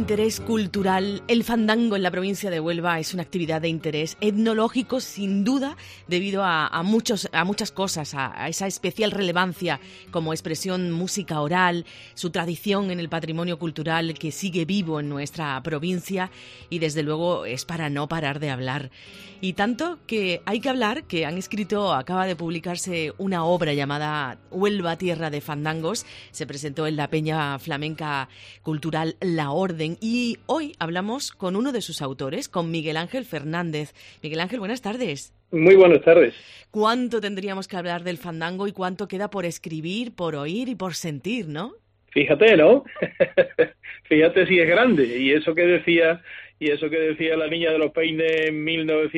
interés cultural, el fandango en la provincia de Huelva es una actividad de interés etnológico, sin duda, debido a muchas cosas, a esa especial relevancia como expresión música oral, su tradición en el patrimonio cultural que sigue vivo en nuestra provincia y, desde luego, es para no parar de hablar. Y tanto que hay que hablar que acaba de publicarse una obra llamada Huelva, tierra de fandangos. Se presentó en la Peña Flamenca Cultural La Orden y hoy hablamos con uno de sus autores, con Miguel Ángel Fernández. Miguel Ángel, buenas tardes. Muy buenas tardes. ¿Cuánto tendríamos que hablar del fandango y cuánto queda por escribir, por oír y por sentir, no? Fíjate, ¿no? Fíjate si es grande. Y eso que decía la niña de los peines en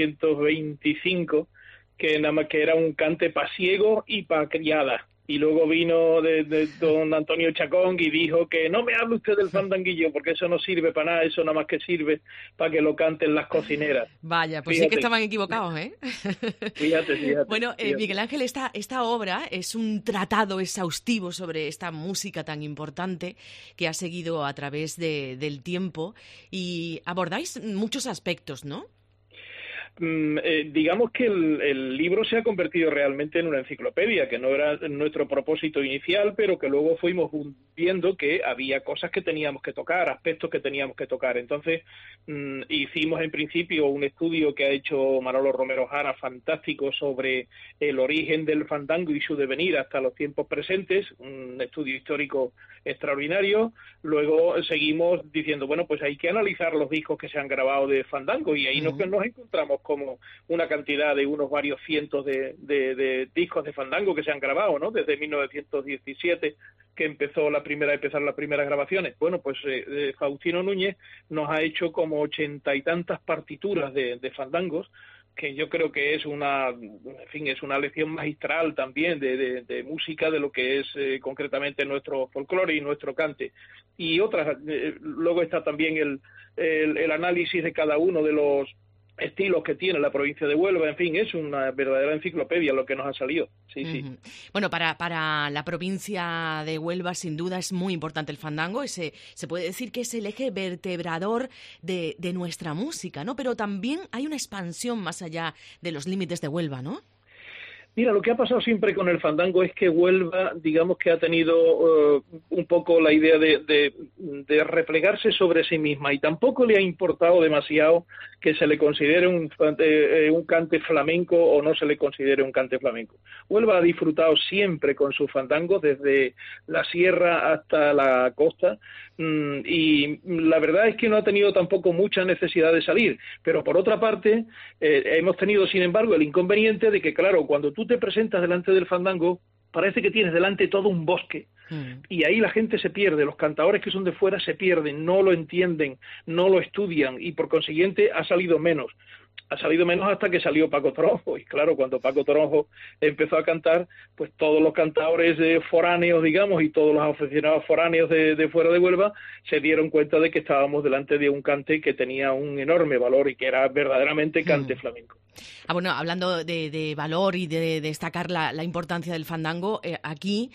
1925, que nada más que era un cante pa' ciego y pa' criada. Y luego vino de don Antonio Chacón y dijo que no me hable usted del fandanguillo, porque eso no sirve para nada, eso nada más que sirve para que lo canten las cocineras. Vaya, pues fíjate. Sí que estaban equivocados, ¿eh? Fíjate. Bueno, Miguel Ángel, esta obra es un tratado exhaustivo sobre esta música tan importante que ha seguido a través del tiempo y abordáis muchos aspectos, ¿no? Digamos que el libro se ha convertido realmente en una enciclopedia, que no era nuestro propósito inicial, pero que luego fuimos viendo que había cosas que teníamos que tocar, aspectos que teníamos que tocar. Entonces hicimos en principio un estudio que ha hecho Manolo Romero Jara, fantástico, sobre el origen del fandango y su devenir hasta los tiempos presentes, un estudio histórico extraordinario. Luego seguimos diciendo, bueno, pues hay que analizar los discos que se han grabado de fandango y ahí nos encontramos como una cantidad de unos varios cientos de discos de fandango que se han grabado, ¿no? Desde 1917 que empezaron las primeras grabaciones. Bueno, pues Faustino Núñez nos ha hecho como 80 y tantas partituras de fandangos, que yo creo que es una lección magistral también de música, de lo que es concretamente nuestro folclore y nuestro cante. Y otras, luego está también el análisis de cada uno de los estilos que tiene la provincia de Huelva. En fin, es una verdadera enciclopedia lo que nos ha salido. Sí. Bueno, para la provincia de Huelva, sin duda, es muy importante el fandango. Se puede decir que es el eje vertebrador de nuestra música, ¿no? Pero también hay una expansión más allá de los límites de Huelva, ¿no? Mira, lo que ha pasado siempre con el fandango es que Huelva, digamos que ha tenido un poco la idea de replegarse sobre sí misma y tampoco le ha importado demasiado que se le considere un cante flamenco o no se le considere un cante flamenco. Huelva ha disfrutado siempre con su fandango, desde la sierra hasta la costa, y la verdad es que no ha tenido tampoco mucha necesidad de salir, pero por otra parte hemos tenido, sin embargo, el inconveniente de que, claro, cuando tú te presentas delante del fandango, parece que tienes delante todo un bosque, y ahí la gente se pierde, los cantadores que son de fuera se pierden, no lo entienden, no lo estudian, y por consiguiente ha salido menos hasta que salió Paco Toronjo, y claro, cuando Paco Toronjo empezó a cantar, pues todos los cantadores foráneos, digamos, y todos los aficionados foráneos de fuera de Huelva se dieron cuenta de que estábamos delante de un cante que tenía un enorme valor y que era verdaderamente cante flamenco. Bueno, hablando de valor y de destacar la importancia del fandango, aquí,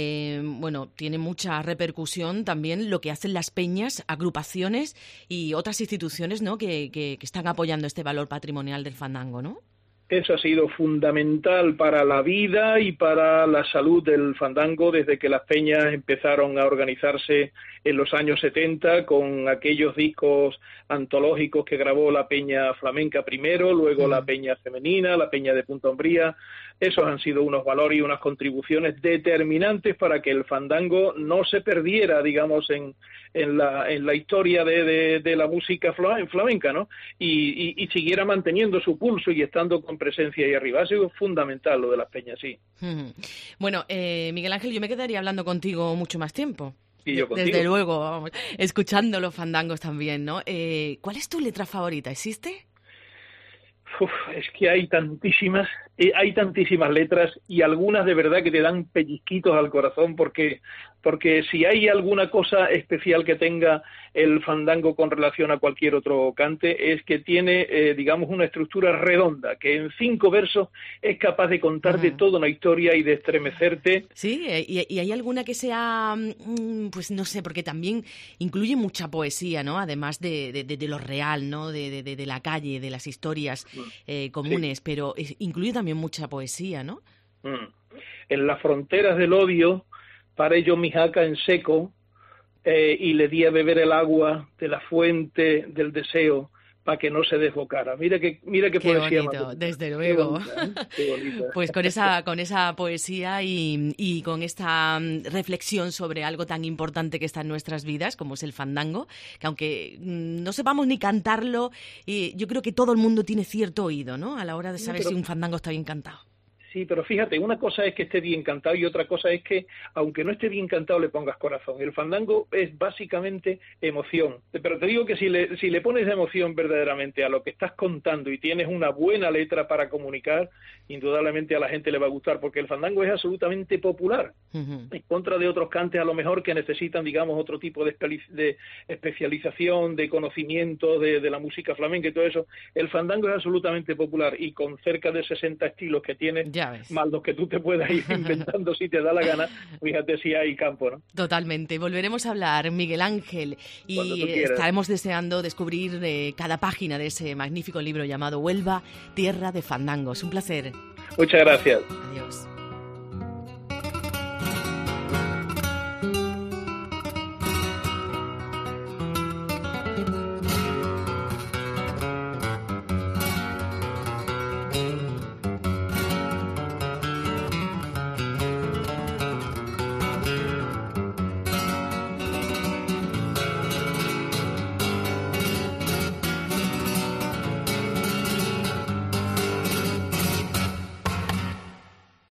tiene mucha repercusión también lo que hacen las peñas, agrupaciones y otras instituciones, ¿no?, que están apoyando este valor patrimonial del fandango, ¿no? Eso ha sido fundamental para la vida y para la salud del fandango desde que las peñas empezaron a organizarse en los años 70 con aquellos discos antológicos que grabó la Peña Flamenca primero, luego la Peña Femenina, la Peña de Punta Umbría. Esos han sido unos valores y unas contribuciones determinantes para que el fandango no se perdiera, digamos, en la historia de la música flamenca, ¿no? Y siguiera manteniendo su pulso y estando con presencia ahí arriba. Ha sido fundamental lo de las peñas, sí. Bueno, Miguel Ángel, yo me quedaría hablando contigo mucho más tiempo. Y yo contigo. Desde luego, vamos, escuchando los fandangos también, ¿no? ¿Cuál es tu letra favorita? ¿Existe? Es que hay tantísimas letras y algunas de verdad que te dan pellizquitos al corazón porque porque si hay alguna cosa especial que tenga el fandango con relación a cualquier otro cante, es que tiene, digamos, una estructura redonda, que en 5 versos es capaz de contarte toda una historia y de estremecerte. Sí, y hay alguna que sea, pues no sé, porque también incluye mucha poesía, ¿no? Además de lo real, ¿no? De la calle, de las historias comunes, sí. Pero incluye también mucha poesía, ¿no? En las fronteras del odio, paré yo mi jaca en seco, y le di a beber el agua de la fuente del deseo para que no se desbocara. Mira qué poesía bonito, más desde luego. Qué bonita, ¿eh? Qué bonita. Pues con esa poesía y con esta reflexión sobre algo tan importante que está en nuestras vidas, como es el fandango, que aunque no sepamos ni cantarlo, yo creo que todo el mundo tiene cierto oído, ¿no? A la hora de saber si un fandango está bien cantado. Sí, pero fíjate, una cosa es que esté bien cantado y otra cosa es que, aunque no esté bien cantado, le pongas corazón. El fandango es básicamente emoción. Pero te digo que si le pones emoción verdaderamente a lo que estás contando y tienes una buena letra para comunicar, indudablemente a la gente le va a gustar, porque el fandango es absolutamente popular. En contra de otros cantes a lo mejor que necesitan, digamos, otro tipo de especialización, de conocimiento de la música flamenca y todo eso. El fandango es absolutamente popular y con cerca de 60 estilos que tiene, más los que tú te puedas ir inventando si te da la gana, fíjate si hay campo, ¿no? Totalmente. Volveremos a hablar, Miguel Ángel, y estaremos deseando descubrir cada página de ese magnífico libro llamado Huelva, Tierra de Fandangos. Un placer. Muchas gracias. Adiós.